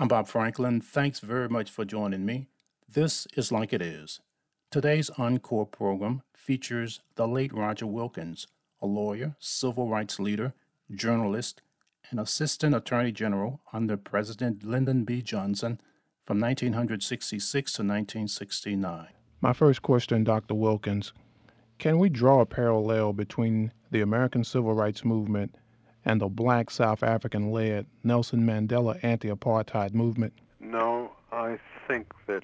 I'm Bob Franklin. Thanks very much for joining me. This is Like It Is. Today's Encore program features the late Roger Wilkins, a lawyer, civil rights leader, journalist, and assistant attorney general under President Lyndon B. Johnson from 1966 to 1969. My first question, Dr. Wilkins, can we draw a parallel between the American Civil Rights Movement and the black South African led Nelson Mandela anti apartheid movement? No, I think that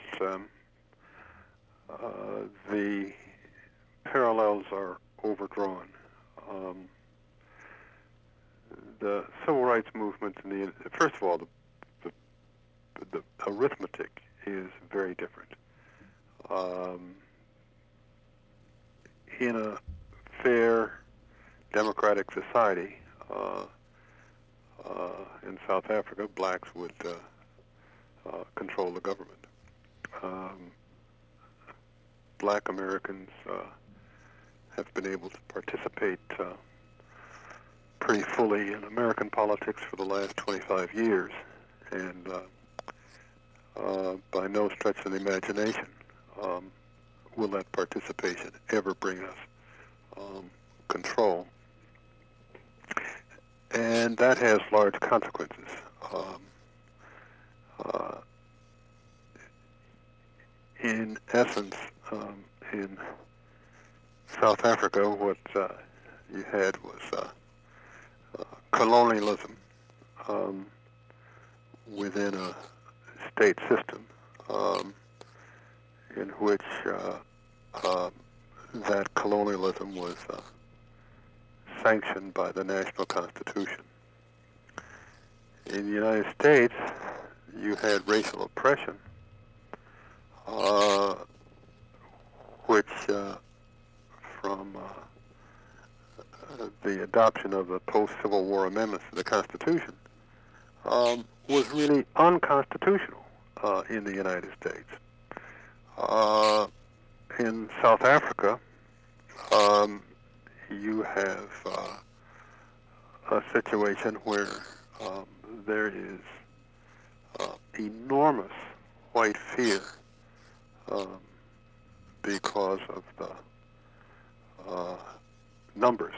the parallels are overdrawn. Um, the civil rights movement and first of all, the, the arithmetic is very different. Um, in a fair democratic society in South Africa, blacks would control the government. Um, Black Americans have been able to participate pretty fully in American politics for the last 25 years, and by no stretch of the imagination will that participation ever bring us control. And that has large consequences. In essence, in South Africa, what you had was colonialism within a state system in which that colonialism was sanctioned by the national constitution. In the United States, you had racial oppression, which from the adoption of the post-Civil War amendments to the Constitution was really unconstitutional in the United States. In South Africa, you have a situation where there is enormous white fear because of the numbers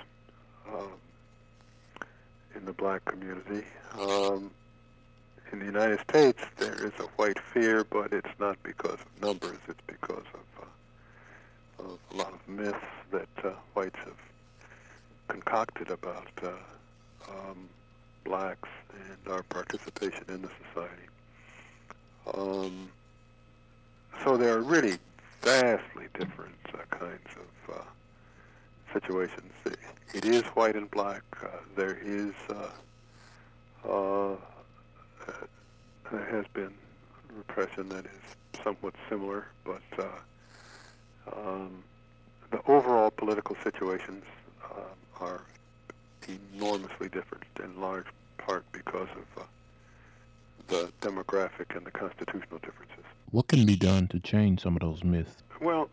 in the black community. In the United States, there is a white fear, but it's not because of numbers. It's because of a lot of myths that whites have concocted about blacks and our participation in the society. So there are really vastly different kinds of situations. It is white and black. There has been repression that is somewhat similar, but the overall political situations are enormously different, in large part because of the demographic and the constitutional differences. What can be done to change some of those myths? Well,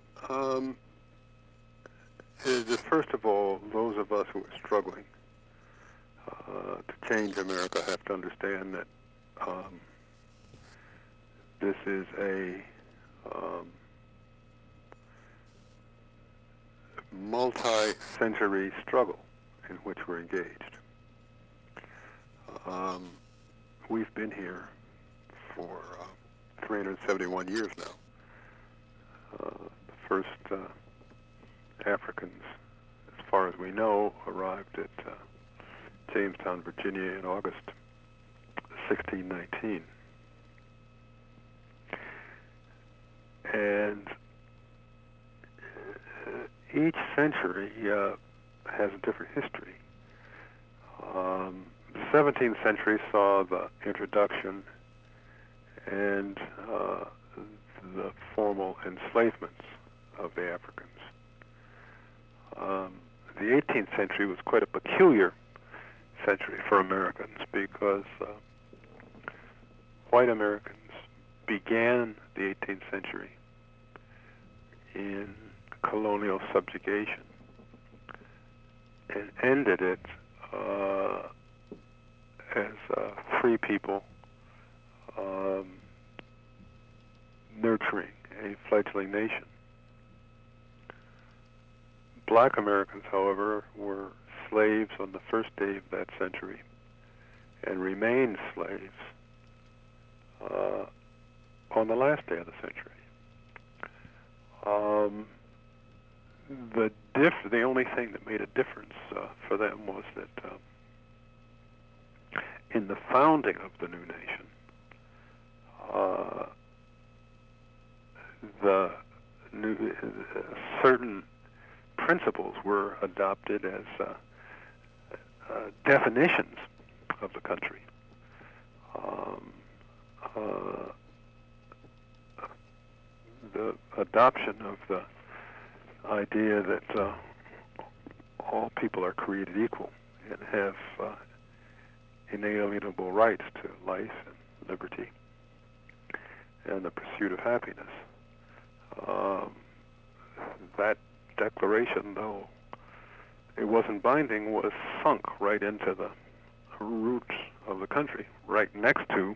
first of all, those of us who are struggling to change America have to understand that this is a multi-century struggle in which we're engaged. We've been here for 371 years now. The first Africans, as far as we know, arrived at Jamestown, Virginia in August 1619. And each century has a different history. The 17th century saw the introduction and the formal enslavements of the Africans. The 18th century was quite a peculiar century for Americans because white Americans began the 18th century in colonial subjugation and ended it as free people nurturing a fledgling nation. Black Americans, however, were slaves on the first day of that century and remained slaves on the last day of the century. The only thing that made a difference for them was that in the founding of the new nation, certain principles were adopted as definitions of the country. The adoption of the idea that all people are created equal and have inalienable rights to life and liberty and the pursuit of happiness. That declaration, though it wasn't binding, was sunk right into the roots of the country, right next to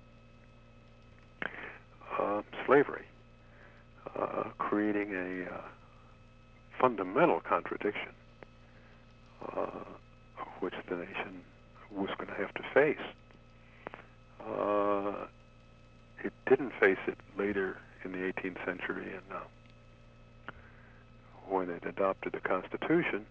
slavery, creating a fundamental contradiction which the nation was going to have to face. It didn't face it later in the 18th century and when it adopted the Constitution,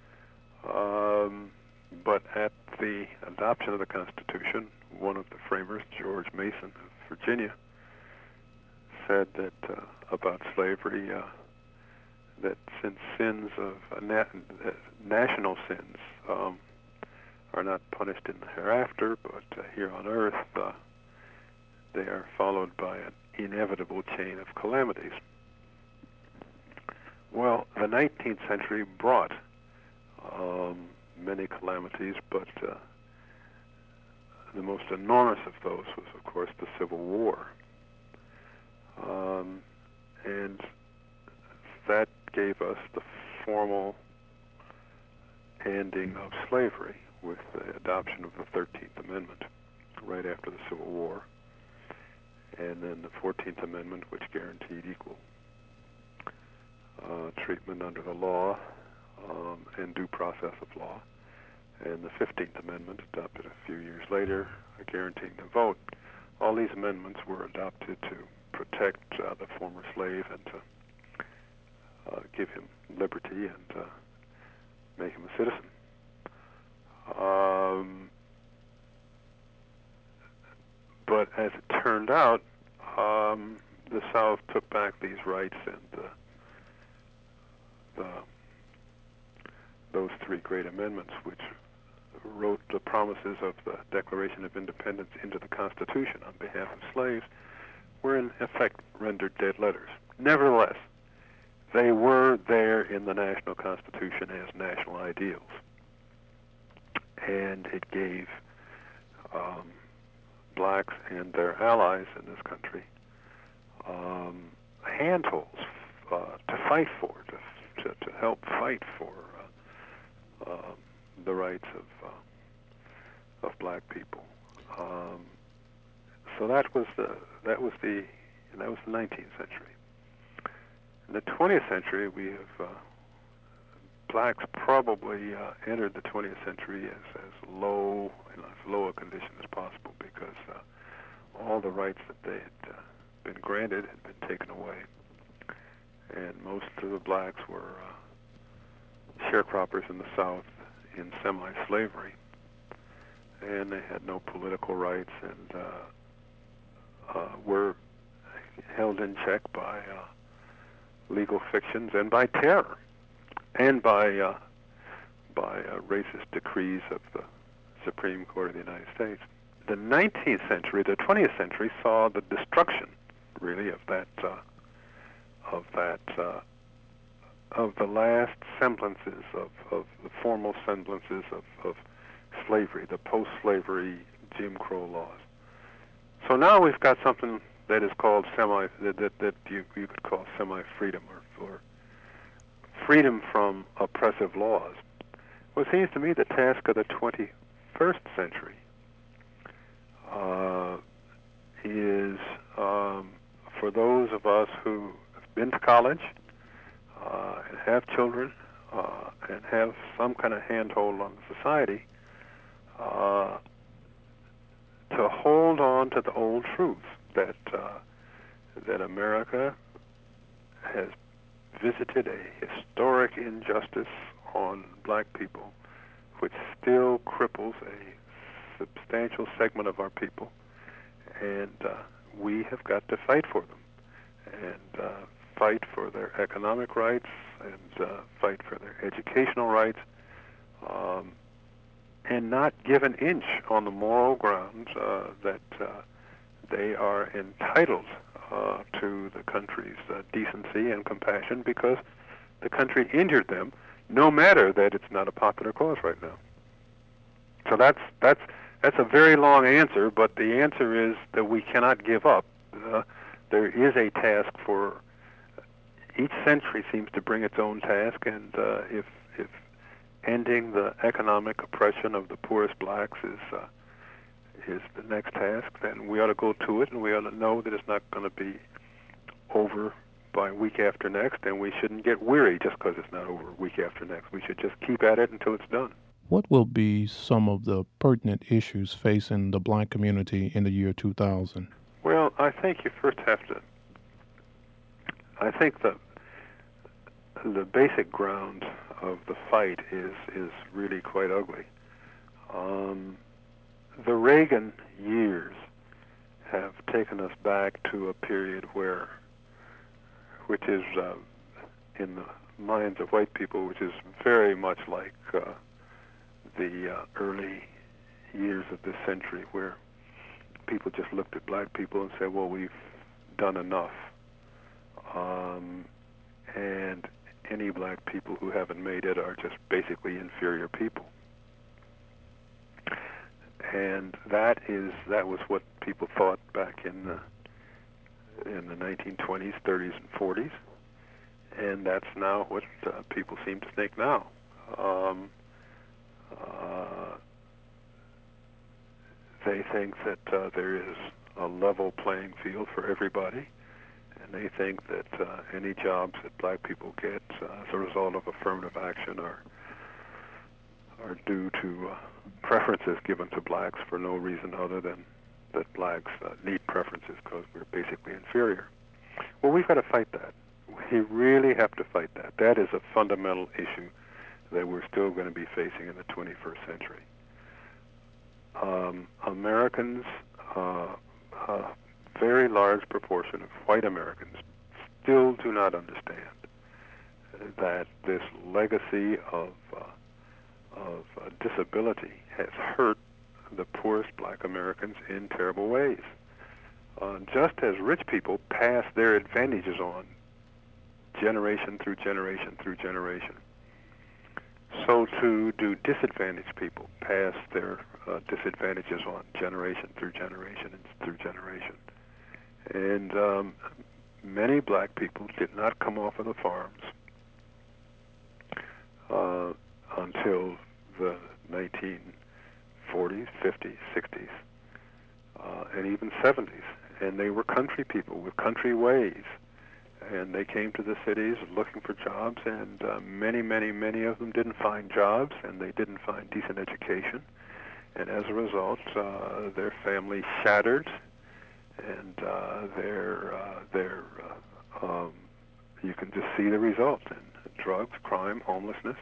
but at the adoption of the Constitution, one of the framers, George Mason of Virginia, said that about slavery, that since sins of national sins are not punished in the hereafter, but here on earth, they are followed by an inevitable chain of calamities. Well, the 19th century brought many calamities, but the most enormous of those was, of course, the Civil War. And that gave us the formal ending of slavery with the adoption of the 13th Amendment right after the Civil War, and then the 14th Amendment, which guaranteed equal treatment under the law and due process of law, and the 15th Amendment, adopted a few years later, guaranteeing the vote. All these amendments were adopted to protect the former slave and to give him liberty and make him a citizen. But as it turned out, the South took back these rights, and those three great amendments, which wrote the promises of the Declaration of Independence into the Constitution on behalf of slaves, were in effect rendered dead letters. Nevertheless, they were there in the national Constitution as national ideals, and it gave blacks and their allies in this country handholds to fight for, to help fight for the rights of black people. So that was the 19th century. In the 20th century, we have blacks probably entered the 20th century as low a condition as possible, because all the rights that they had been granted had been taken away, and most of the blacks were sharecroppers in the South in semi-slavery, and they had no political rights and were held in check by legal fictions and by terror and by racist decrees of the Supreme Court of the United States. The 19th century, the 20th century, saw the destruction, really, of the last semblances of the formal semblances of slavery, the post-slavery Jim Crow laws. So now we've got something that is called that you could call semi-freedom, or freedom from oppressive laws. Well, it seems to me the task of the 21st century who have been to college and have children and have some kind of handhold on society to hold on to the old truths that America has visited a historic injustice on black people, which still cripples a substantial segment of our people, and we have got to fight for them, and fight for their economic rights, and fight for their educational rights, and not give an inch on the moral grounds that they are entitled to the country's decency and compassion, because the country injured them, no matter that it's not a popular cause right now. So that's a very long answer, but the answer is that we cannot give up. There is a task for each century seems to bring its own task, and if ending the economic oppression of the poorest blacks is the next task, then we ought to go to it, and we ought to know that it's not going to be over by week after next, and we shouldn't get weary just because it's not over week after next. We should just keep at it until it's done. What will be some of the pertinent issues facing the black community in the year 2000? Well, I think you first have to, I think the basic ground of the fight is really quite ugly. The Reagan years have taken us back to a period which is in the minds of white people, which is very much like the early years of this century, where people just looked at black people and said, well, we've done enough. And any black people who haven't made it are just basically inferior people. And that was what people thought back in the 1920s, 30s, and 40s, and that's now what people seem to think now. They think that there is a level playing field for everybody, and they think that any jobs that black people get as a result of affirmative action are due to preferences given to blacks for no reason other than that blacks need preferences because we're basically inferior. Well, we've got to fight that. We really have to fight that. That is a fundamental issue that we're still going to be facing in the 21st century. Americans, a very large proportion of white Americans, still do not understand that this legacy of disability has hurt the poorest black Americans in terrible ways. Just as rich people pass their advantages on generation through generation through generation, so too do disadvantaged people pass their disadvantages on generation through generation and through generation. And many black people did not come off of the farms until the 1940s, 50s, 60s, and even 70s. And they were country people with country ways. And they came to the cities looking for jobs, and many, many, many of them didn't find jobs, and they didn't find decent education. And as a result, their families shattered, and you can just see the result in drugs, crime, homelessness,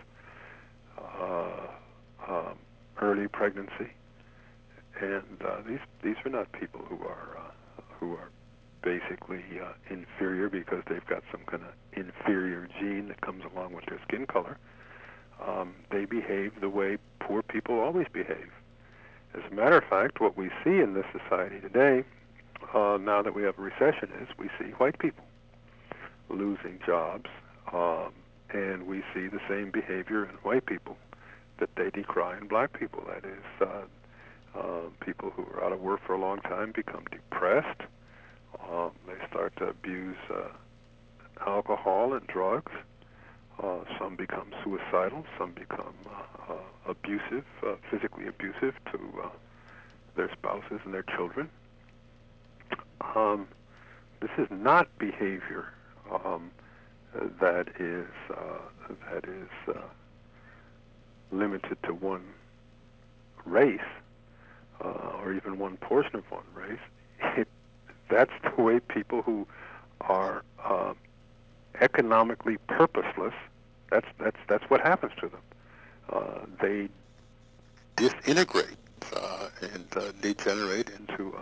early pregnancy, and these are not people who are basically inferior because they've got some kind of inferior gene that comes along with their skin color. They behave the way poor people always behave. As a matter of fact, what we see in this society today, now that we have a recession, is we see white people losing jobs, and we see the same behavior in white people that they decry in black people. That is, people who are out of work for a long time become depressed. They start to abuse alcohol and drugs. Some become suicidal. Some become abusive, physically abusive to their spouses and their children. This is not behavior that is limited to one race or even one portion of one race. That's the way people who are economically purposeless. That's what happens to them. They disintegrate and degenerate into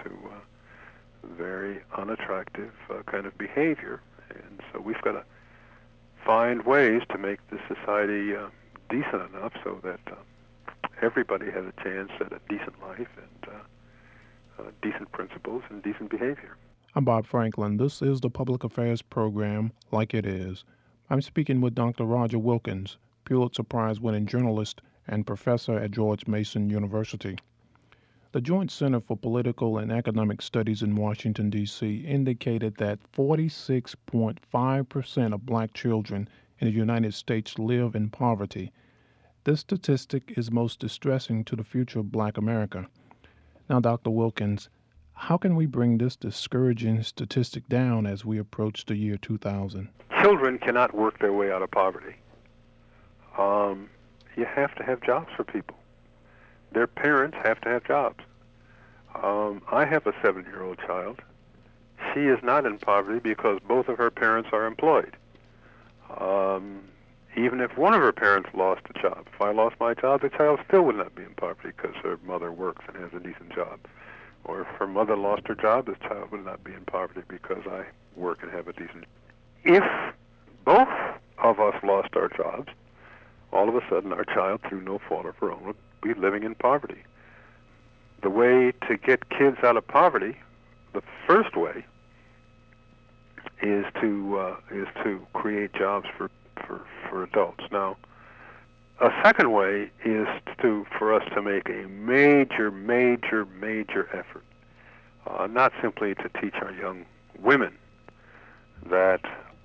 very unattractive kind of behavior. And so we've got to find ways to make this society decent enough so that everybody has a chance at a decent life and decent principles and decent behavior. I'm Bob Franklin. This is the Public Affairs Program, Like It Is. I'm speaking with Dr. Roger Wilkins, Pulitzer Prize-winning journalist and professor at George Mason University. The Joint Center for Political and Economic Studies in Washington, D.C. indicated that 46.5% of black children in the United States live in poverty. This statistic is most distressing to the future of black America. Now, Dr. Wilkins, how can we bring this discouraging statistic down as we approach the year 2000? Children cannot work their way out of poverty. You have to have jobs for people. Their parents have to have jobs. I have a 7-year-old child. She is not in poverty because both of her parents are employed. Even if one of her parents lost a job, if I lost my job, the child still would not be in poverty because her mother works and has a decent job. Or if her mother lost her job, this child would not be in poverty because I work and have a decent job. If both of us lost our jobs, all of a sudden our child, through no fault of her own, would be living in poverty. The way to get kids out of poverty, the first way, is to create jobs for adults. Now, a second way is for us to make a major effort, not simply to teach our young women that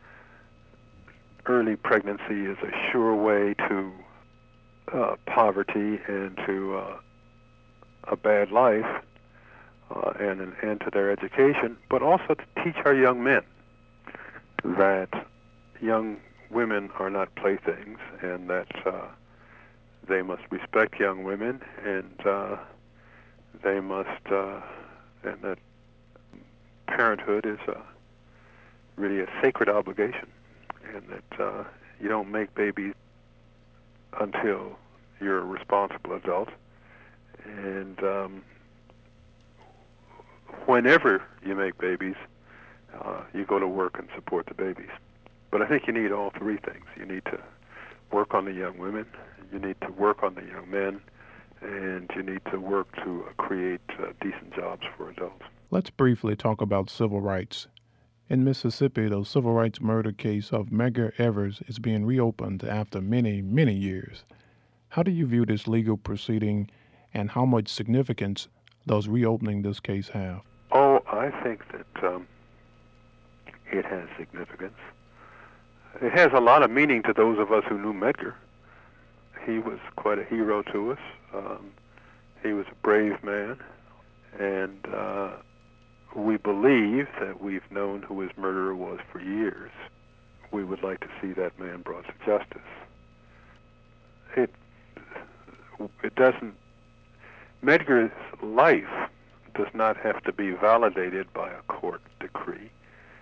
early pregnancy is a sure way to poverty and to a bad life and an end to their education, but also to teach our young men that young women are not playthings and that they must respect young women and they must and that parenthood is really a sacred obligation, and that you don't make babies until you're a responsible adult. And whenever you make babies, you go to work and support the babies. But I think you need all three things. You need to work on the young women, you need to work on the young men, and you need to work to create decent jobs for adults. Let's briefly talk about civil rights. In Mississippi, the civil rights murder case of Medgar Evers is being reopened after many years. How do you view this legal proceeding, and how much significance does reopening this case have? Oh, I think that it has significance. It has a lot of meaning to those of us who knew Medgar. He was quite a hero to us. He was a brave man, and we believe that we've known who his murderer was for years. We would like to see that man brought to justice. It doesn't. Medgar's life does not have to be validated by a court decree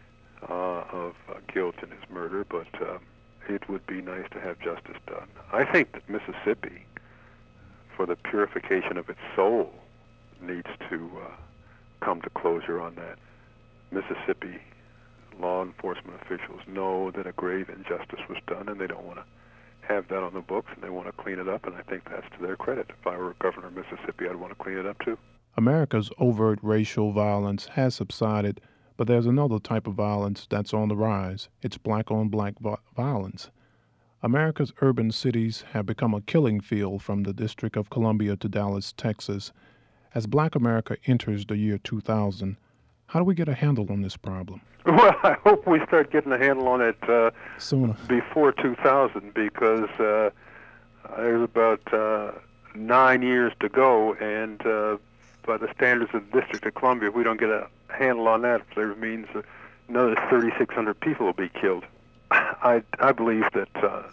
of guilt in his murder, but it would be nice to have justice done. I think that Mississippi, for the purification of its soul, needs to come to closure on that. Mississippi law enforcement officials know that a grave injustice was done, and they don't want to have that on the books, and they want to clean it up, and I think that's to their credit. If I were governor of Mississippi, I'd want to clean it up too. America's overt racial violence has subsided, but there's another type of violence that's on the rise. It's black-on-black violence. America's urban cities have become a killing field from the District of Columbia to Dallas, Texas. As Black America enters the year 2000, how do we get a handle on this problem? Well, I hope we start getting a handle on it sooner, before 2000, because there's about 9 years to go, and by the standards of the District of Columbia, if we don't get a handle on that means another 3,600 people will be killed. I believe that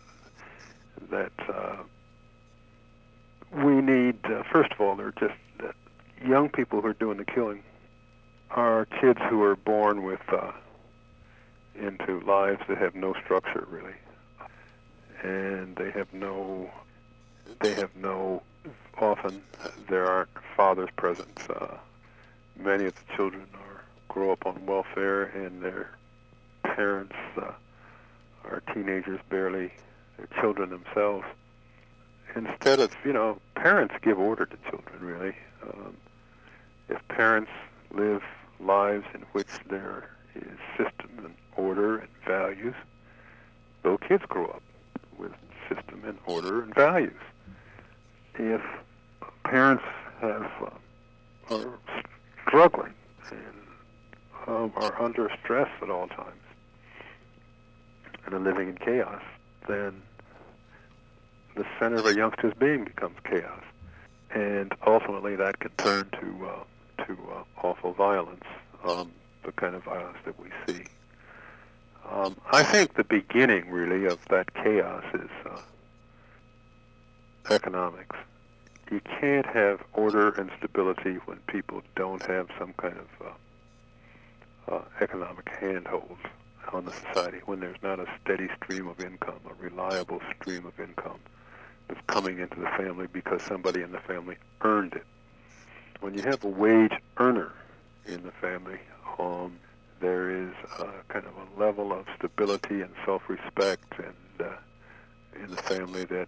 we need, first of all, they're just young people who are doing the killing are kids who are born with into lives that have no structure really, and they have no. Often there aren't fathers present. Many of the children grow up on welfare, and their parents are teenagers, barely they're children themselves. Instead of, parents give order to children, really. If parents live lives in which there is system and order and values, those kids grow up with system and order and values. If parents are struggling and are under stress at all times and are living in chaos, then the center of a youngster's being becomes chaos, and ultimately that can turn to awful violence, the kind of violence that we see. I think the beginning, really, of that chaos is economics. You can't have order and stability when people don't have some kind of economic handhold on the society, when there's not a steady stream of income, a reliable stream of income that's coming into the family because somebody in the family earned it. When you have a wage earner in the family, there is kind of a level of stability and self-respect and in the family that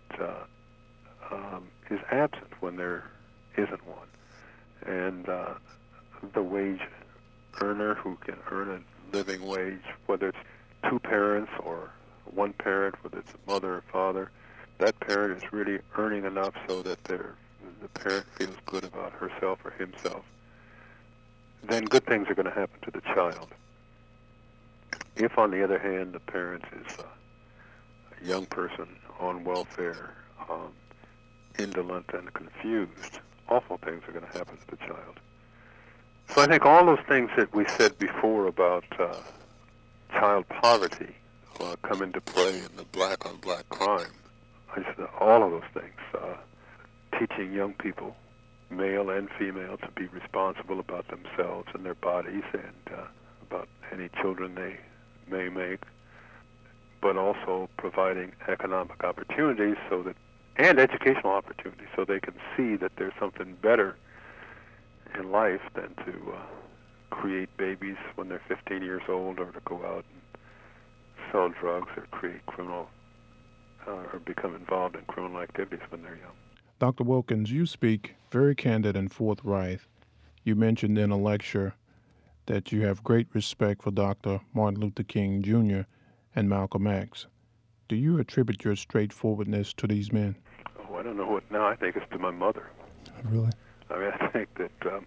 is absent when there isn't one. And the wage earner who can earn a living wage, whether it's two parents or one parent, whether it's a mother or father, that parent is really earning enough so that the parent feels good about herself or himself. Then good things are going to happen to the child. If, on the other hand, the parent is a young person on welfare, indolent and confused, awful things are going to happen to the child. So I think all those things that we said before about child poverty come into play in the black-on-black crime. All of those things. Teaching young people, male and female, to be responsible about themselves and their bodies and about any children they may make, but also providing economic opportunities and educational opportunities so they can see that there's something better in life than to create babies when they're 15 years old, or to go out and sell drugs or create criminal or become involved in criminal activities when they're young. Dr. Wilkins, you speak very candid and forthright. You mentioned in a lecture that you have great respect for Dr. Martin Luther King Jr. and Malcolm X. Do you attribute your straightforwardness to these men? Oh, I don't know what now. I think it's to my mother. Really? I mean, I think that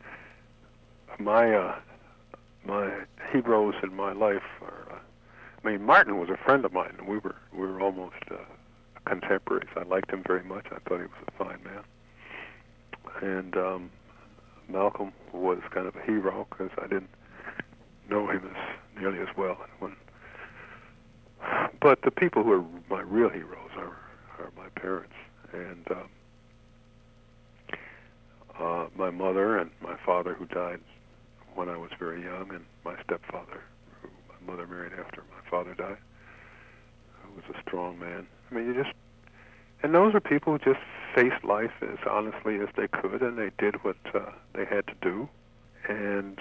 my heroes in my life are. Martin was a friend of mine, and we were almost contemporaries. I liked him very much. I thought he was a fine man. And Malcolm was kind of a hero because I didn't know him as nearly as well. But the people who are my real heroes are my parents, and my mother and my father, who died when I was very young, and my stepfather, who my mother married after my father died, who was a strong man. I mean, and those are people who just faced life as honestly as they could, and they did what they had to do. And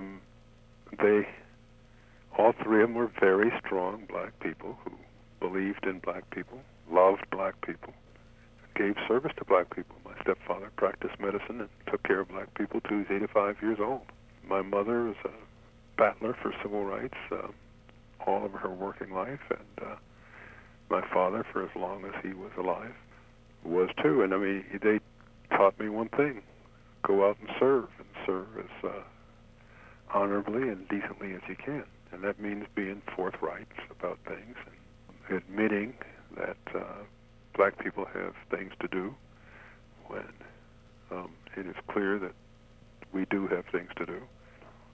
all three of them were very strong black people who believed in black people, loved black people, gave service to black people. My stepfather practiced medicine and took care of black people till he was 85 years old. My mother was a battler for civil rights all of her working life, and my father, for as long as he was alive, was too. And I mean, they taught me one thing: go out and serve as honorably and decently as you can. And that means being forthright about things and admitting that black people have things to do when it is clear that we do have things to do.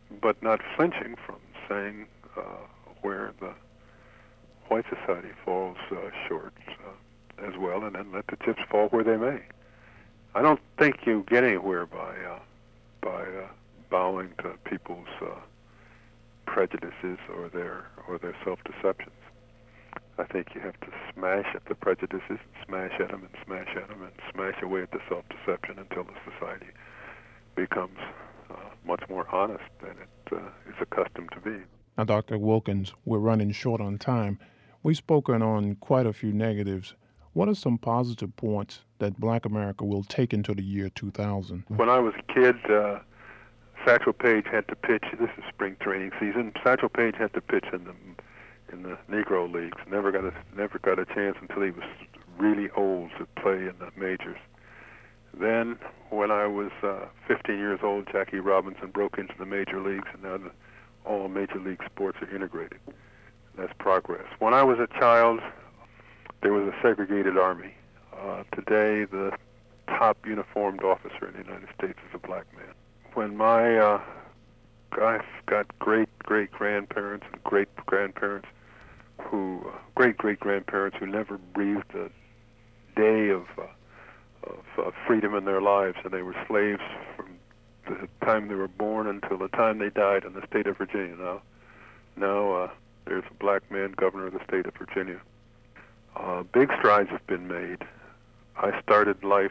but not flinching from saying where the white society falls short as well, and then let the chips fall where they may. I don't think you get anywhere by bowing to people's prejudices or their self-deceptions. I think you have to smash at the prejudices, and smash at them, and smash at them, and smash away at the self-deception until the society becomes much more honest than it is accustomed to be. Now, Dr. Wilkins, we're running short on time. We've spoken on quite a few negatives. What are some positive points that Black America will take into the year 2000? When I was a kid, Satchel Paige had to pitch. This is spring training season. Satchel Paige had to pitch in the Negro leagues. Never got a chance until he was really old to play in the majors. Then, when I was 15 years old, Jackie Robinson broke into the major leagues, and now all major league sports are integrated. That's progress. When I was a child, there was a segregated army. Today, the top uniformed officer in the United States is a black man. When I've got great-great-grandparents and great-grandparents great-great-grandparents who never breathed a day of freedom in their lives, and they were slaves from the time they were born until the time they died in the state of Virginia. Now there's a black man governor of the state of Virginia. Big strides have been made. I started life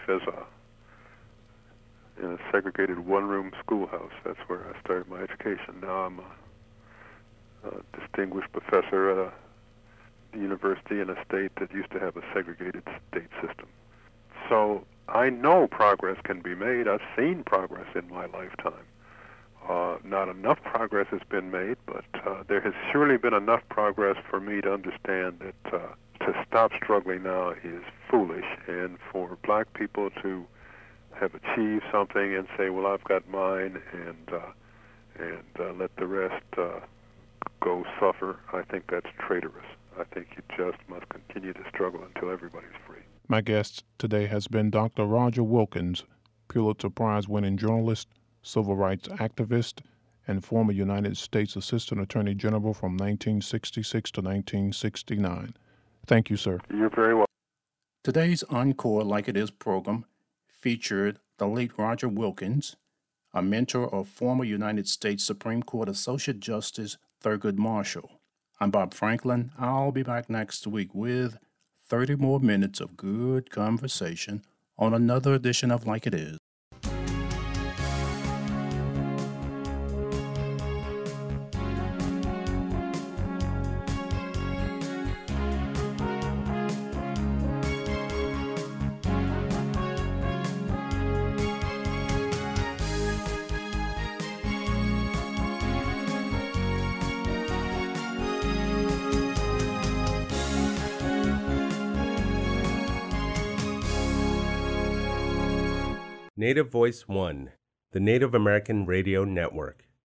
in a segregated one-room schoolhouse. That's where I started my education. Now I'm a distinguished professor at a university in a state that used to have a segregated state system. So I know progress can be made. I've seen progress in my lifetime. Not enough progress has been made, but there has surely been enough progress for me to understand that to stop struggling now is foolish, and for black people to have achieved something and say, well, I've got mine, and let the rest go suffer, I think that's traitorous. I think you just must continue to struggle until everybody's free. My guest today has been Dr. Roger Wilkins, Pulitzer Prize-winning journalist, civil rights activist, and former United States Assistant Attorney General from 1966 to 1969. Thank you, sir. You're very welcome. Today's Encore Like It Is program featured the late Roger Wilkins, a mentor of former United States Supreme Court Associate Justice Thurgood Marshall. I'm Bob Franklin. I'll be back next week with 30 more minutes of good conversation on another edition of Like It Is. Native Voice One, the Native American Radio Network.